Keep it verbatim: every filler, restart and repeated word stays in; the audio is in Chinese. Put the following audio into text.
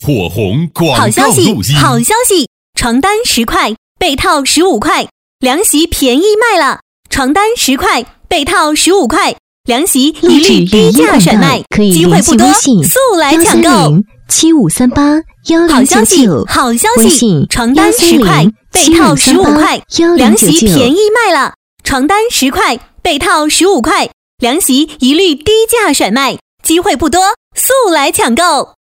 火红广好消息， 告录音。 好消息！床单十块，被套十五块，凉席便宜卖了。床单十块，被套十五块，凉席一律低价甩卖，机会不多，速来抢购！ 七五三八幺零九九， 好消息！床单十块，被套十五块，凉席便宜卖了。床单十块，被套十五块，凉席一律低价甩卖，机会不多，速来抢购！